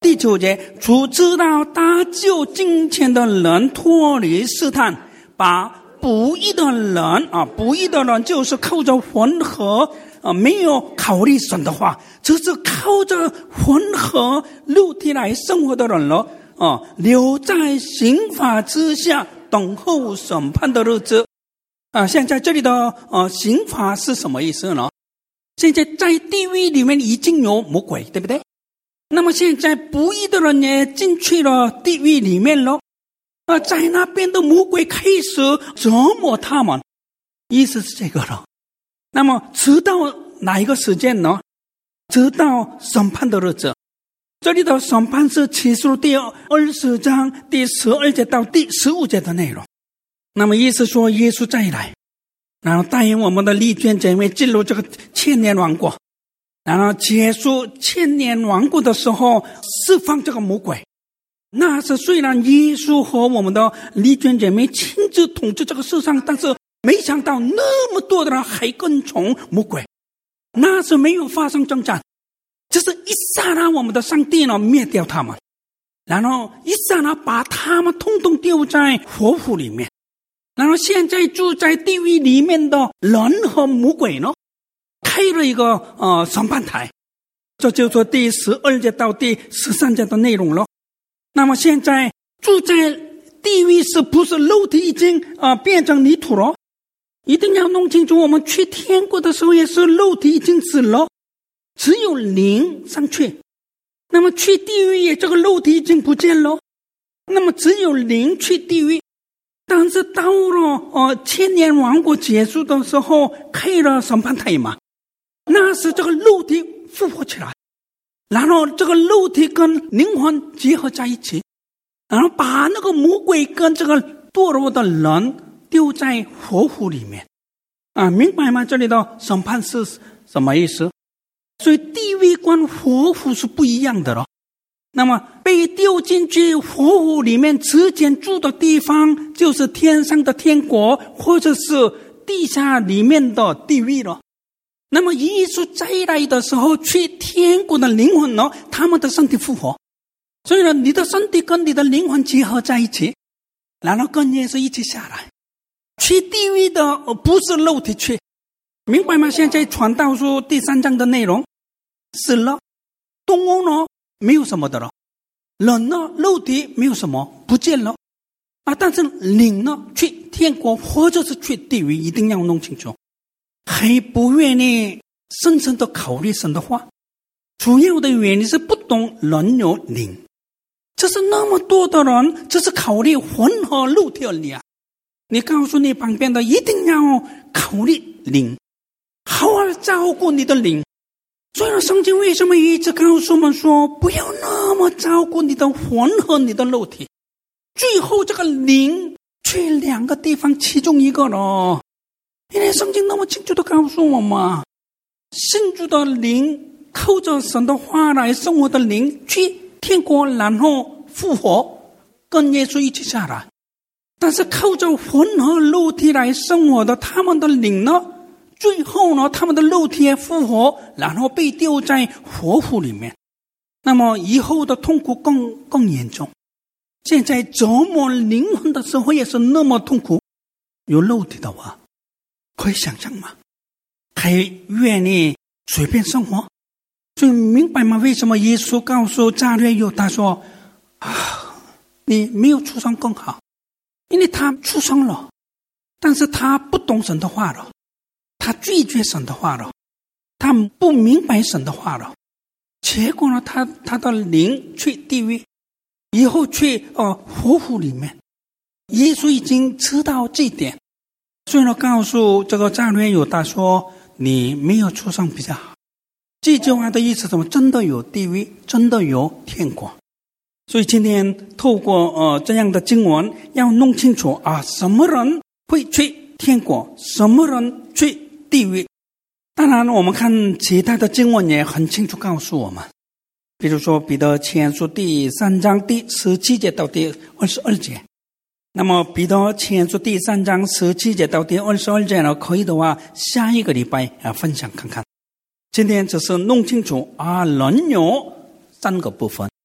第9节，主知道搭救金钱的人脱离试探，把不义的人就是靠着混合没有考虑神的话，只是靠着混合肉体来生活的人了留在刑罚之下，等候审判的日子现在这里的刑罚是什么意思呢？现在在地狱里面已经有魔鬼，对不对？那么现在不义的人也进去了地狱里面了在那边的魔鬼开始折磨他们，意思是这个了。那么直到哪一个时间呢？直到审判的日子。这里的审判是启示录第20章第12节到第15节的内容。那么意思说耶稣再来，然后带领我们的丽娟姐妹进入这个千年王国，然后结束千年王国的时候释放这个魔鬼。那是虽然耶稣和我们的丽娟姐妹亲自统治这个世上，但是没想到那么多的人还跟从魔鬼，那是没有发生征战，只是一刹那我们的上帝呢灭掉他们，然后一刹那把他们统统丢在火湖里面。然后现在住在地狱里面的人和魔鬼呢开了一个审判台，这就是第12节到第13节的内容了。那么现在住在地狱是不是肉体已经变成泥土了？一定要弄清楚，我们去天国的时候也是肉体已经死了，只有灵上去。那么去地狱也这个肉体已经不见了，那么只有灵去地狱。但是到了千年王国结束的时候开了审判台嘛，那是这个肉体复活起来，然后这个肉体跟灵魂结合在一起，然后把那个魔鬼跟这个堕落的人丢在火湖里面明白吗？这里的审判是什么意思？所以地狱跟火湖是不一样的了。那么被丢进去火湖里面之前住的地方就是天上的天国，或者是地下里面的地狱了。那么耶稣再来的时候，去天国的灵魂呢，他们的身体复活，所以呢，你的身体跟你的灵魂结合在一起，然后跟耶稣一起下来。去地狱的不是肉体去，明白吗？现在传道书第3章的内容，死了，动物呢没有什么的了，人呢肉体没有什么不见了但是灵呢去天国或者是去地狱，一定要弄清楚。还不愿意深深的考虑神的话，主要的原因是不懂人有灵。这是那么多的人只是考虑魂和肉体而已你告诉你旁边的一定要考虑灵，好好照顾你的灵。所以圣经为什么一直告诉我们说不要那么照顾你的魂和你的肉体，最后这个灵去2个地方其中一个了。因为圣经那么清楚地告诉我们，信主的灵靠着神的话来生活的灵去天国，然后复活跟耶稣一起下来。但是靠着魂和肉体来生活的他们的灵呢，最后呢他们的肉体也复活，然后被丢在火湖里面。那么以后的痛苦更严重。现在折磨灵魂的时候也是那么痛苦，有肉体的话可以想象吗？还愿意随便生活？所以明白吗？为什么耶稣告诉加略友他说你没有出生更好，因为他出生了，但是他不懂神的话了，他拒绝神的话了，他不明白神的话了，结果呢他的灵去地狱，以后去火湖里面。耶稣已经知道这一点，所以呢告诉这个加略友他说你没有出生比较好。这句话的意思是什么？真的有地狱，真的有天国。所以今天透过这样的经文要弄清楚什么人会去天国，什么人去地狱。当然我们看其他的经文也很清楚告诉我们，比如说彼得前书第3章第17节到第22节。那么彼得前书第3章17节到第22节呢，可以的话下一个礼拜分享看看。今天只是弄清楚人有3个部分。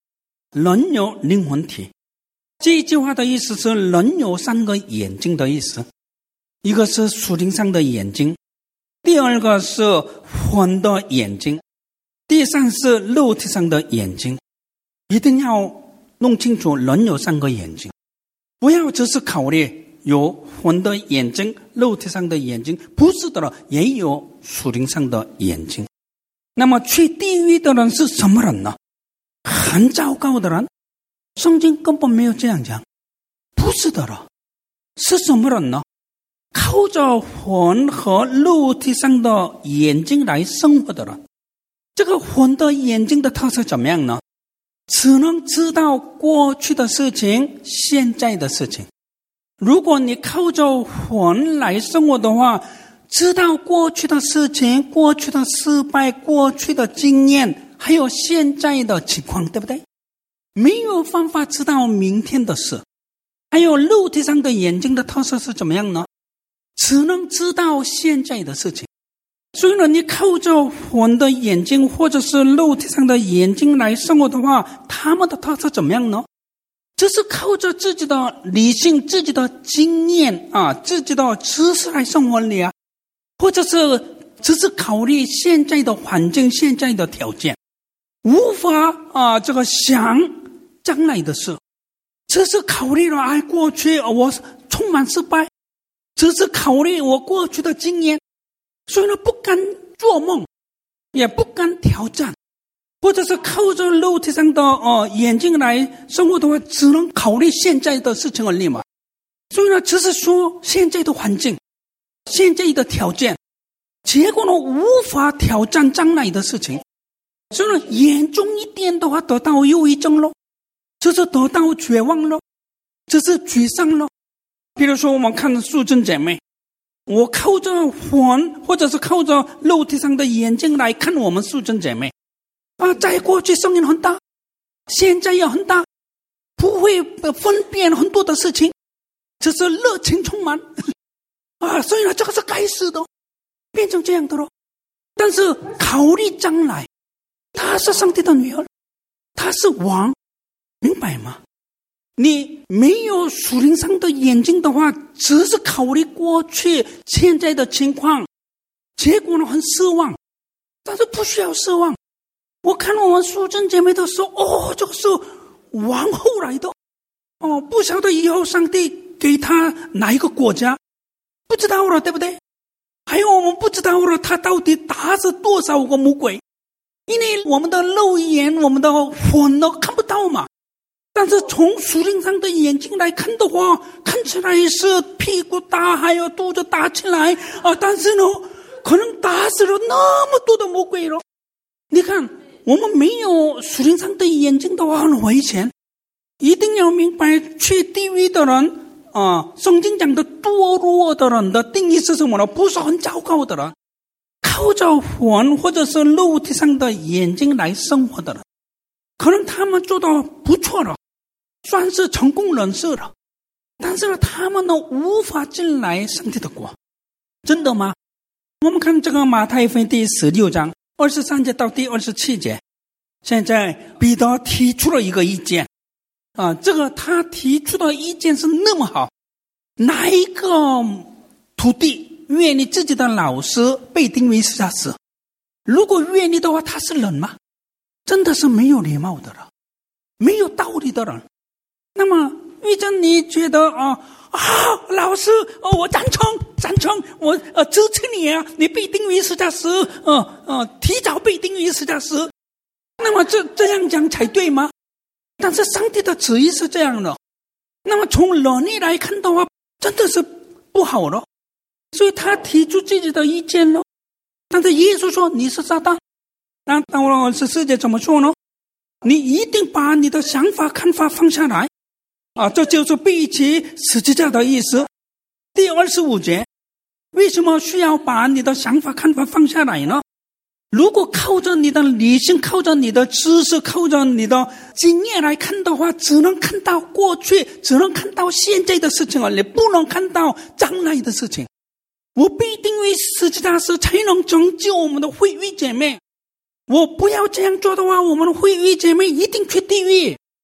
人有灵魂体。这句话的意思是人有3个眼睛的意思，一个是属灵上的眼睛，第二个是魂的眼睛，第三是肉体上的眼睛。一定要弄清楚人有3个眼睛，不要只是考虑有魂的眼睛、肉体上的眼睛，不是的，也有属灵上的眼睛。那么去地狱的人是什么人呢？很糟糕的人。圣经根本没有这样讲，不是的了。是什么人呢？靠着魂和肉体上的眼睛来生活的人。这个魂的眼睛的特色怎么样呢？只能知道过去的事情、现在的事情。如果你靠着魂来生活的话，知道过去的事情、过去的失败、过去的经验，还有现在的情况，对不对？没有办法知道明天的事。还有肉体上的眼睛的特色是怎么样呢？只能知道现在的事情。所以呢，你靠着魂的眼睛或者是肉体上的眼睛来生活的话，他们的特色怎么样呢？这是靠着自己的理性、自己的经验自己的知识来生活里或者是只是考虑现在的环境、现在的条件，无法这个想将来的事，只是考虑了过去我充满失败，只是考虑我过去的经验，所以呢不敢做梦，也不敢挑战，或者是靠着肉体上的眼睛来生活的话，只能考虑现在的事情而已嘛。所以呢，只是说现在的环境、现在的条件，结果呢无法挑战将来的事情。所以呢，严重一点的话，得到忧郁症了，就是得到绝望了，就是沮丧了。比如说我们看素贞姐妹，我靠着魂或者是靠着肉体上的眼睛来看我们素贞姐妹在过去声音很大，现在也很大，不会分辨很多的事情，只是热情充满所以呢，这个是该死的，变成这样的了。但是考虑将来，她是上帝的女儿，她是王，明白吗？你没有属灵上的眼睛的话，只是考虑过去现在的情况，结果呢很失望。但是不需要失望。我看我们素贞姐妹的时候，这个是王后来的不晓得以后上帝给她哪一个国家，不知道了，对不对？还有我们不知道了，她到底打死多少个魔鬼，因为我们的肉眼、我们的魂都看不到嘛。但是从属灵上的眼睛来看的话，看起来是屁股大，还有肚子大起来但是呢，可能打死了那么多的魔鬼了。你看，我们没有属灵上的眼睛的话很危险。一定要明白，去地狱的人圣经讲的堕落的人的定义是什么呢？不是很糟糕的人，靠着魂或者是肉体上的眼睛来生活的人，可能他们做到不错了，算是成功人士了，但是呢，他们呢无法进来上帝的国。真的吗？我们看这个马太福音第16章23节到第27节，现在彼得提出了一个意见这个他提出的意见是那么好，哪一个徒弟愿意自己的老师被钉为十架死？如果愿意的话，他是人吗？真的是没有礼貌的人，没有道理的人。那么玉珍，你觉得老师我赞成，我支持你你被钉为十架死提早被钉为十架死，那么这样讲才对吗？但是上帝的旨意是这样的，那么从人力来看的话，真的是不好了，所以他提出自己的意见了。但是耶稣说你是撒旦，那到了24节怎么说呢？你一定把你的想法看法放下来这就是背起十字架的意思。第25节，为什么需要把你的想法看法放下来呢？如果靠着你的理性，靠着你的知识，靠着你的经验来看的话，只能看到过去，只能看到现在的事情而已，不能看到将来的事情。我被定为十字架时才能拯救我们的会员姐妹，我不要这样做的话，我们的会员姐妹一定去地狱。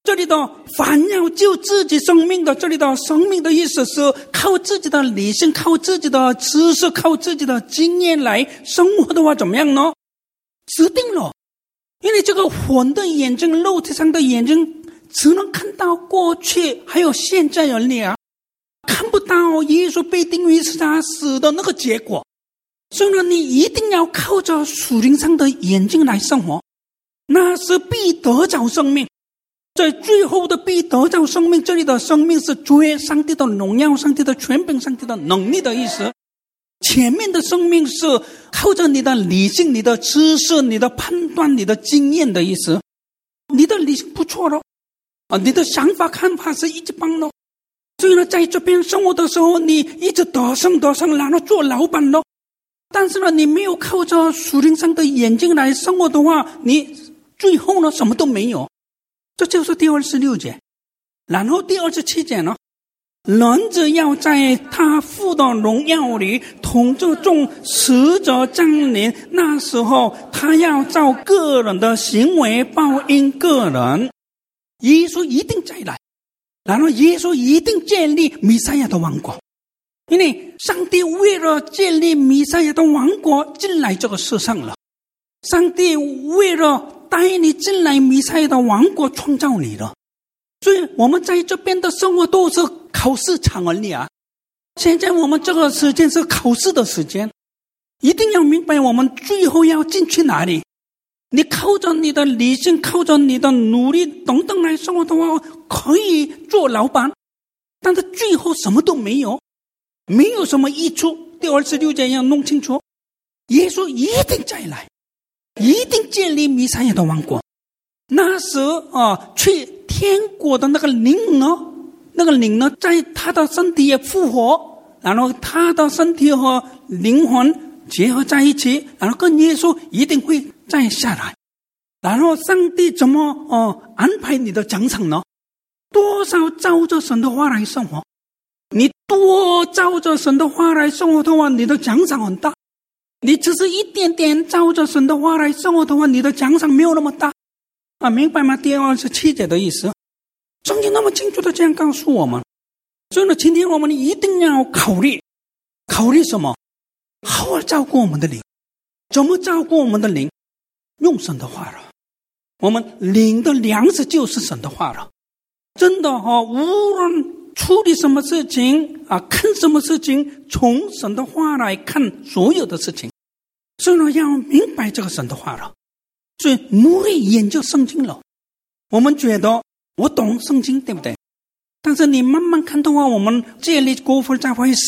这里的凡要救自己生命的，这里的生命的意思是靠自己的理性，靠自己的知识，靠自己的经验来生活的话怎么样呢？死定了。因为这个魂的眼睛，肉体上的眼睛只能看到过去还有现在而已啊，看不到耶稣被钉于十字架死的那个结果。所以呢，你一定要靠着属灵上的眼睛来生活，那是必得着生命。在最后的必得着生命，这里的生命是主上帝的荣耀，上帝的权柄，上帝的能力的意思。前面的生命是靠着你的理性，你的知识，你的判断，你的经验的意思。你的理性不错了你的想法看法是一级棒了。所以呢，在这边生活的时候，你一直得胜，然后做老板了。但是呢，你没有靠着属灵上的眼睛来生活的话，你最后呢什么都没有。这就是第26节。然后第27节呢，人子要在他父的荣耀里统治众使者降临，那时候他要照个人的行为报应个人。耶稣一定再来，然后耶稣一定建立弥赛亚的王国。因为上帝为了建立弥赛亚的王国进来这个世上了，上帝为了带你进来弥赛亚的王国创造你了。所以我们在这边的生活都是考试场而已啊。现在我们这个时间是考试的时间，一定要明白我们最后要进去哪里。你靠着你的理性，靠着你的努力等等来生活的话，可以做老板，但是最后什么都没有，没有什么益处。第26节要弄清楚，耶稣一定再来，一定建立弥赛亚的王国。那时去天国的那个灵呢，在他的身体也复活，然后他的身体和灵魂结合在一起，然后跟耶稣一定会再下来。然后上帝怎么安排你的奖赏呢？多少照着神的话来生活，你多照着神的话来生活的话，你的奖赏很大。你只是一点点照着神的话来生活的话，你的奖赏没有那么大明白吗？第27节的意思，圣经那么清楚的这样告诉我们。所以呢，今天我们一定要考虑什么？好好照顾我们的灵。怎么照顾我们的灵？用神的话了。我们灵的粮食就是神的话了。真的无论处理什么事情看什么事情，从神的话来看所有的事情。所以呢，要明白这个神的话了。所以努力研究圣经了。我们觉得我懂圣经，对不对？但是你慢慢看的话，我们建立国父教会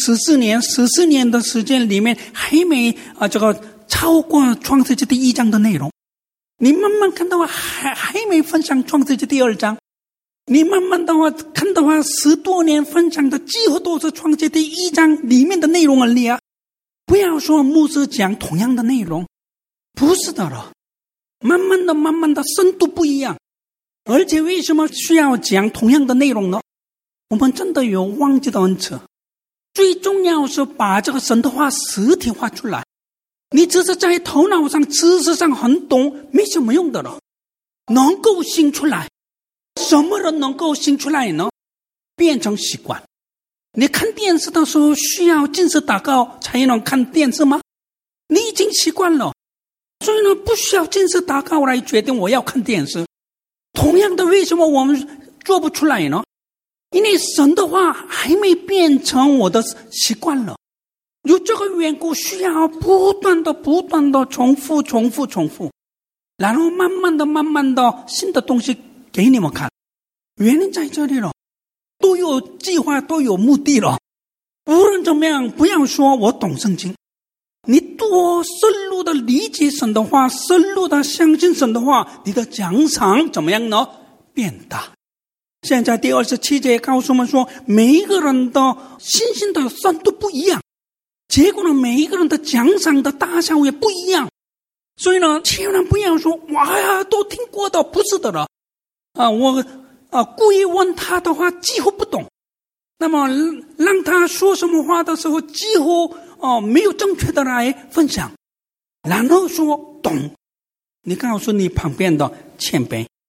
14年的时间里面，还没这个超过创世纪第1章的内容。你慢慢看的话，还没分享创世纪第2章。你慢慢的话看的话，10多年分享的几乎都是创世纪第1章里面的内容而已啊。不要说牧师讲同样的内容，不是的了。慢慢的深度不一样。而且为什么需要讲同样的内容呢？我们真的有忘记的恩赐。最重要是把这个神的话实体化出来。你只是在头脑上知识上很懂，没什么用的了。能够行出来，什么人能够行出来呢？变成习惯。你看电视的时候需要禁食祷告才能看电视吗？你已经习惯了，所以呢，不需要禁食祷告来决定我要看电视。同样的，为什么我们做不出来呢？因为神的话还没变成我的习惯了。有这个缘故，需要不断的重复，然后慢慢的新的东西给你们看。原因在这里了，都有计划，都有目的了。无论怎么样，不要说我懂圣经，你多深入的理解神的话，深入的相信神的话，你的奖赏怎么样呢？变大。现在第27节告诉我们说，每一个人的信心的深度不一样，结果呢，每一个人的奖赏的大小也不一样。所以呢，千万不要说哇呀，都听过的，不是的了我故意问他的话几乎不懂，那么让他说什么话的时候几乎没有正确的来分享，然后说懂。你告诉你旁边的谦卑，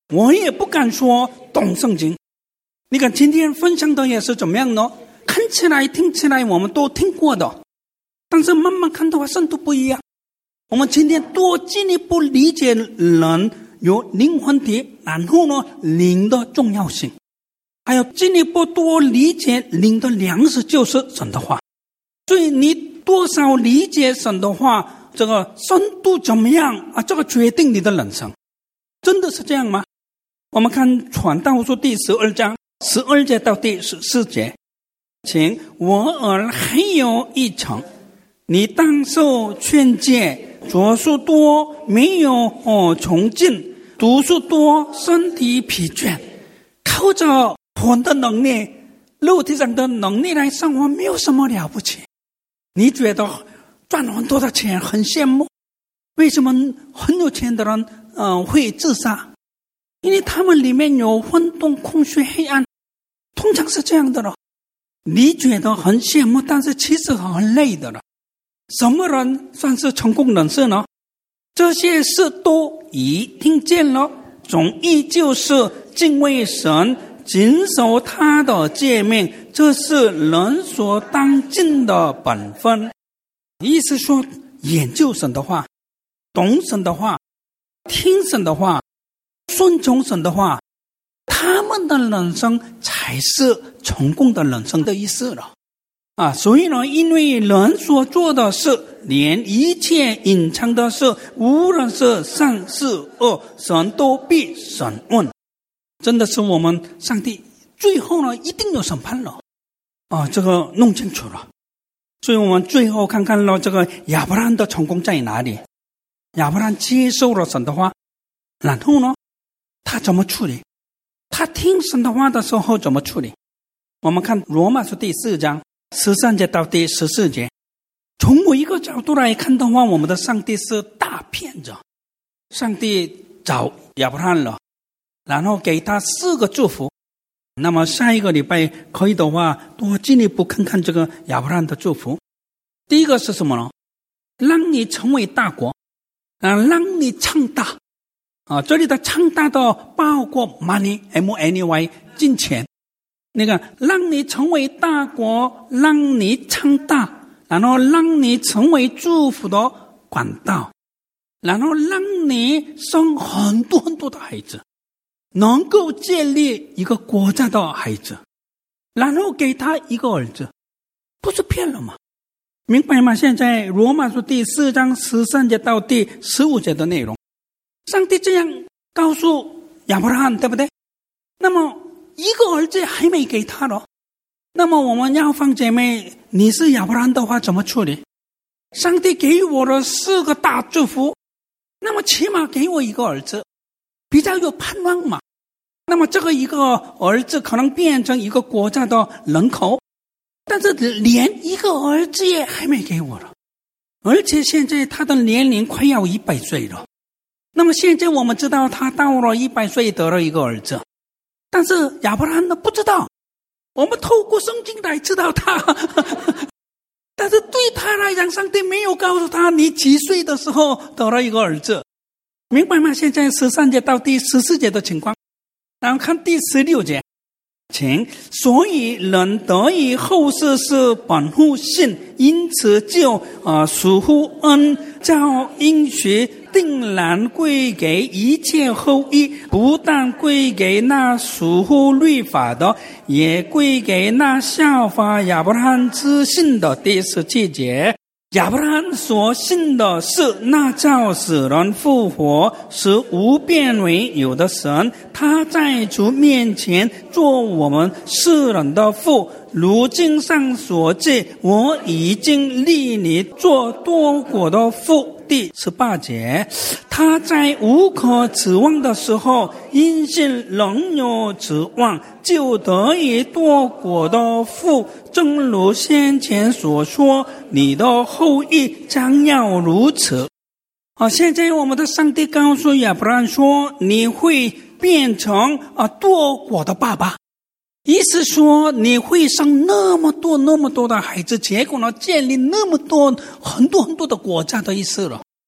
我也不敢说懂圣经。你看今天分享的也是怎么样呢？看起来听起来我们都听过的，但是慢慢看的话深度不一样。我们今天多进一步理解人有灵魂体，然后呢灵的重要性，还有进一步多理解灵的粮食就是神的话。所以你多少理解神的话，这个深度怎么样啊？这个决定你的人生，真的是这样吗？我们看传道书第12章12节到第14节，请我儿还有一程，你当受劝诫，着数多没有穷尽，读书多身体疲倦，靠着魂的能力，肉体上的能力来生活没有什么了不起。你觉得赚很多的钱很羡慕，为什么很有钱的人会自杀？因为他们里面有混沌、空虚、黑暗，通常是这样的了。你觉得很羡慕，但是其实很累的了。什么人算是成功人士呢？这些事都已听见了，总意就是敬畏神，谨守他的诫命，这是人所当尽的本分。意思说，研究神的话，懂神的话，听神的话，顺从神的话，他们的人生才是成功的人生的意思了。所以呢，因为人所做的事，连一切隐藏的事，无论是善是恶，神都必审问。真的是我们上帝最后呢一定有审判了这个弄清楚了。所以我们最后看看了这个亚伯拉罕的成功在哪里。亚伯拉罕接受了神的话，然后呢他怎么处理？他听神的话的时候怎么处理？我们看罗马书第4章13节到第14节。从某一个角度来看的话，我们的上帝是大骗子。上帝找亚伯拉罕了，然后给他4个祝福。那么下一个礼拜可以的话，多进一步看看这个亚伯拉罕的祝福。第一个是什么呢？让你成为大国，让你强大。这里的强大的包括 money M-O-N-E-Y 金钱。那个让你成为大国，让你强大，然后让你成为祝福的管道，然后让你生很多很多的孩子，能够建立一个国家的孩子，然后给他一个儿子，不是骗了吗？明白吗？现在罗马书第4章13节到第15节的内容，上帝这样告诉亚伯拉罕，对不对？那么一个儿子还没给他了，那么我们要放姐妹，你是亚伯拉罕的话怎么处理？上帝给我了4个大祝福，那么起码给我一个儿子，比较有盼望嘛。那么这个一个儿子可能变成一个国家的人口，但是连一个儿子也还没给我了，而且现在他的年龄快要100岁了。那么现在我们知道他到了100岁得了一个儿子，但是亚伯拉罕呢不知道，我们透过圣经来知道他但是对他来讲，上帝没有告诉他你几岁的时候得了一个儿子，明白吗？现在13节到第14节的情况，然后看第16节，请所以人得以后世是本乎信，因此就属乎恩，叫应许定然归给一切后裔，不但归给那属乎律法的，也归给那效法亚伯拉罕之信的。第17节，亚伯拉罕所信的是那叫死人复活，使无变为有的神，他在主面前做我们世人的父。如经上所记，我已经立你做多国的父。第18节，他在无可指望的时候，因信仍有指望，就得以多国的父。正如先前所说，你的后裔将要如此。现在我们的上帝告诉亚伯拉罕说，你会变成多国的爸爸，意思说你会生那么多的孩子，结果呢建立那么多很多的国家的意思了。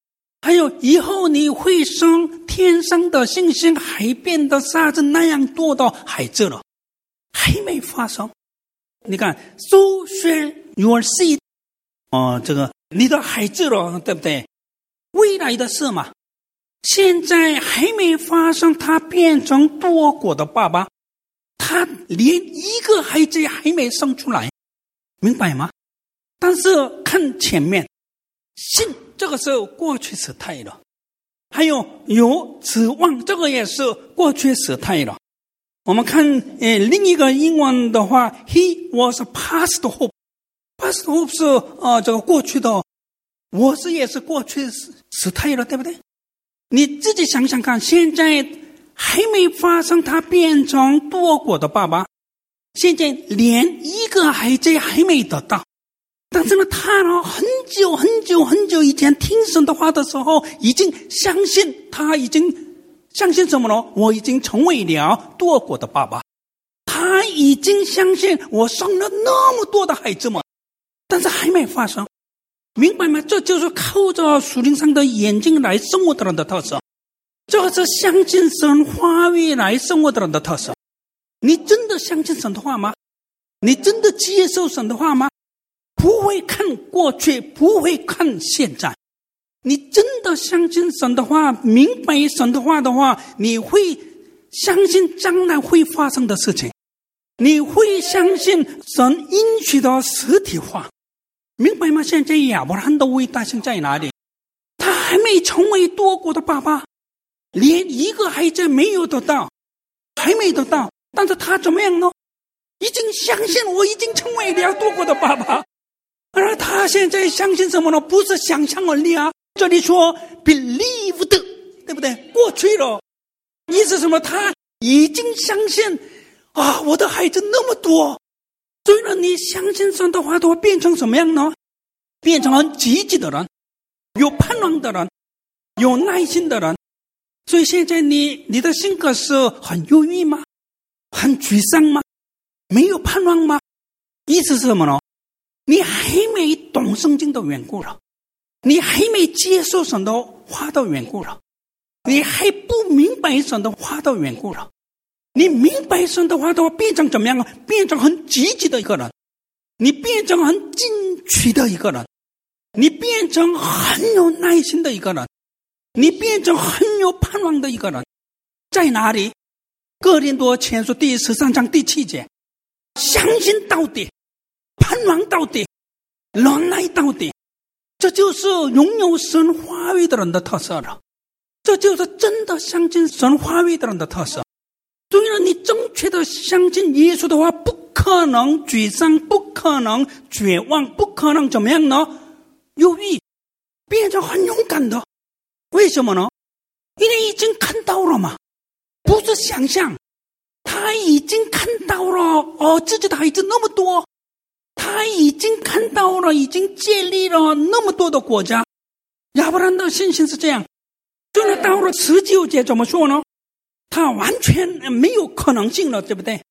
还有以后你会生天上的星星、海边的沙子那样多的孩子了，还没发生。你看 ，so shall your seed， 这个你的孩子了，对不对？未来的事嘛，现在还没发生，他变成多国的爸爸，他连一个孩子也还没生出来，明白吗？但是看前面，信这个是过去时态了，还有指望，这个也是过去时态了。我们看另一个英文的话 ，He was a past hope。past hope 是这个过去的，was也是过去时态了，对不对？你自己想想看，现在还没发生，他变成多国的爸爸，现在连一个孩子还没得到。但是呢，他呢很久以前听神的话的时候，已经相信，他已经相信什么呢？我已经成为了多国的爸爸，他已经相信我生了那么多的孩子们，但是还没发生，明白吗？这就是靠着属灵上的眼睛来生活的人的特色，这个是相信神话语来生活的人的特色。你真的相信神的话吗？你真的接受神的话吗？不会看过去，不会看现在。你真的相信神的话，明白神的话的话，你会相信将来会发生的事情，你会相信神应许的实体化，明白吗？现在亚伯拉罕的伟大性在哪里？他还没成为多国的爸爸，连一个孩子没有得到，还没得到，但是他怎么样呢？已经相信我已经成为了多国的爸爸。而他现在相信什么呢？不是想象而已啊！这里说 believed， 对不对？过去了，意思什么？他已经相信啊，我的孩子那么多。所以呢，你相信神的话，都会变成什么样呢？变成很积极的人，有盼望的人，有耐心的人。所以现在你的性格是很忧郁吗？很沮丧吗？没有盼望吗？意思是什么呢？你还没懂圣经的缘故了，你还没接受神的话的缘故了，你还不明白神的话的缘故了。你明白神的话的话，变成怎么样？变成很积极的一个人，你变成很进取的一个人，你变成很有耐心的一个人，你变成很有盼望的一个人。在哪里？哥林多前书第13章第7节，相信到底，盼望到底，忍耐到底，这就是拥有神话语的人的特色了。这就是真的相信神话语的人的特色。所以你正确的相信耶稣的话，不可能沮丧，不可能绝望，不可能怎么样呢？忧郁，变成很勇敢的。为什么呢？因为已经看到了嘛，不是想象，他已经看到了自己的孩子那么多，他已经看到了，已经建立了那么多的国家。亚伯拉罕的信心是这样，所以到了19节怎么说呢？他完全没有可能性了，对不对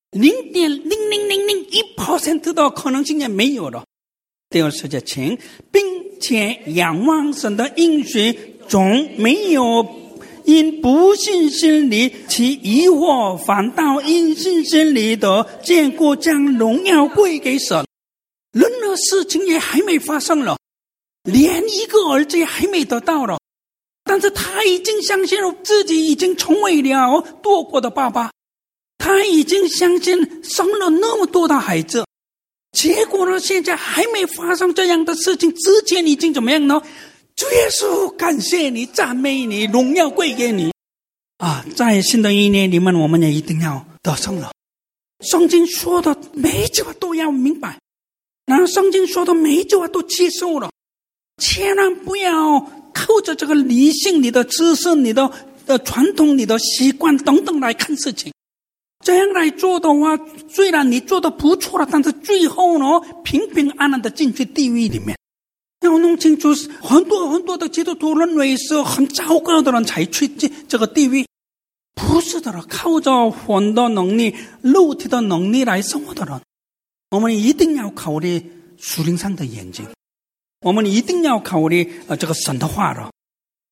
？0.00001% 的可能性也没有了。第20节，请并且仰望神的应许，总没有因不信心里其疑惑，反倒因信心里的坚固，将荣耀归给神。任何事情也还没发生了，连一个儿子也还没得到了，但是他已经相信了自己已经成为了多国的爸爸，他已经相信生了那么多的孩子。结果呢，现在还没发生这样的事情之前，已经怎么样呢？主耶稣，感谢你，赞美你，荣耀归给你啊！在新的一年里面，我们也一定要得胜了。圣经说的每一句话都要明白，然后圣经说的每一句话都接受了，千万不要靠着这个理性、你的知识、你的传统、你的习惯等等来看事情。这样来做的话，虽然你做的不错了，但是最后呢，平平安安的进去地狱里面。要弄清楚，很多的基督徒认为是很糟糕的人才去这个地狱，不是的了。靠着魂的能力、肉体的能力来生活的人，我们一定要考虑属灵上的眼睛，我们一定要考虑这个神的话了。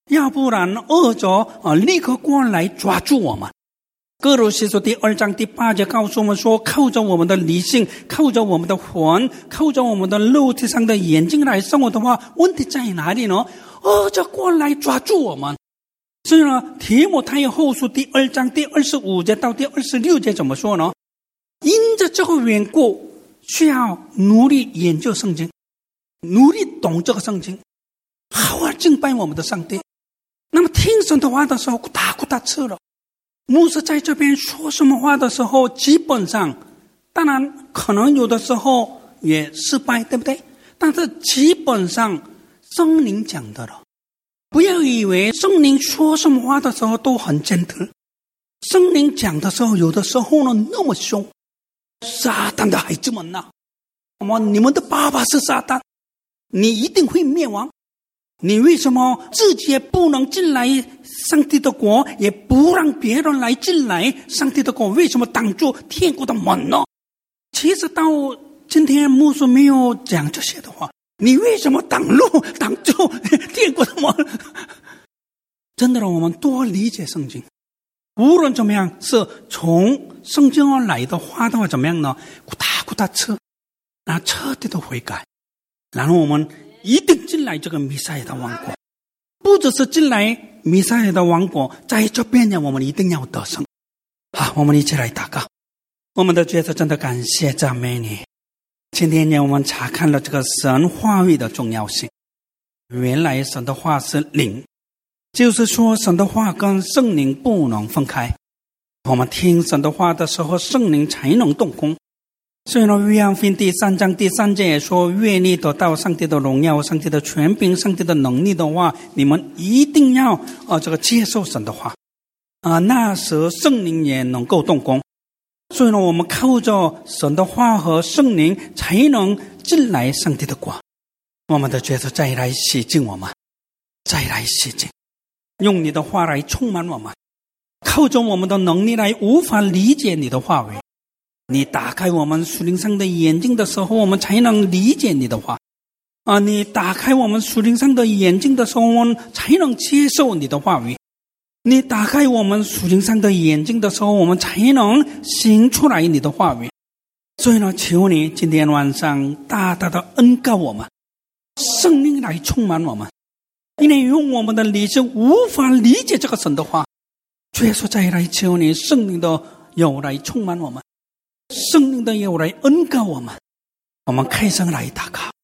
要不然恶者立刻过来抓住我们。哥罗西书第2章第8节告诉我们说，靠着我们的理性，靠着我们的魂，靠着我们的肉体上的眼睛来生活的话，问题在哪里呢？恶者过来抓住我们。所以呢，提摩太后书第2章第25节到第26节怎么说呢？因着这个缘故，需要努力研究圣经，努力懂这个圣经，好好敬拜我们的上帝。那么听神的话的时候，咕哒吃了。牧师在这边说什么话的时候，基本上，当然可能有的时候也失败，对不对？但是基本上圣灵讲的了。不要以为圣灵说什么话的时候都很gentle，圣灵讲的时候有的时候呢那么凶。撒旦的孩子们呐，你们的爸爸是撒旦，你一定会灭亡。你为什么自己也不能进来上帝的国，也不让别人来进来上帝的国？为什么挡住天国的门呢？其实到今天牧师没有讲这些的话，你为什么挡路挡住天国的门？真的让我们多理解圣经。无论怎么样，是从圣经而来的话的话怎么样呢？咕哒吃，然后彻底的悔改，然后我们一定进来这个弥赛亚的王国。不只是进来弥赛亚的王国，在这边呢我们一定要得胜。好，我们一起来祷告。我们的主耶稣，真的感谢赞美你。今天呢我们查看了这个神话语的重要性。原来神的话是灵，就是说神的话跟圣灵不能分开。我们听神的话的时候，圣灵才能动工。所以呢，约翰福音第3章第3节也说，愿你得到上帝的荣耀、上帝的权柄、上帝的能力的话，你们一定要接受神的话那时圣灵也能够动工。所以呢，我们靠着神的话和圣灵才能进来上帝的国。我们的主耶稣，再来洗净我们，再来洗净，用你的话来充满我们。靠着我们的能力来无法理解你的话语，你打开我们属灵上的眼睛的时候，我们才能理解你的话你打开我们属灵上的眼睛的时候，我们才能接受你的话语。你打开我们属灵上的眼睛的时候，我们才能行出来你的话语。所以呢，求你今天晚上大大的恩膏我们，圣灵来充满我们。因为用我们的理性无法理解这个神的话，主耶稣，再来求你圣灵的油来充满我们，圣灵的油来恩膏我们。我们开声来祷告。